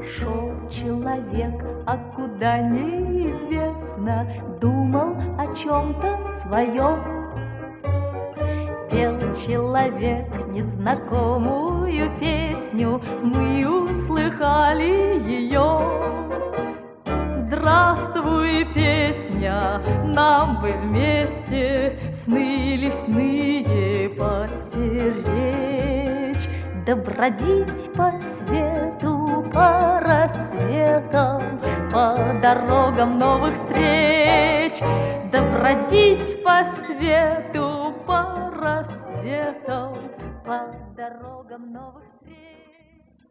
Шел человек, а куда неизвестно, думал о чем-то своем. Пел человек незнакомую песню, мы услыхали ее. Здравствуй, песня, нам бы вместе сны лесные подстеречь, да бродить по свету, по рассветам, по дорогам новых встреч, да бродить по свету, по рассветам, по дорогам новых встреч.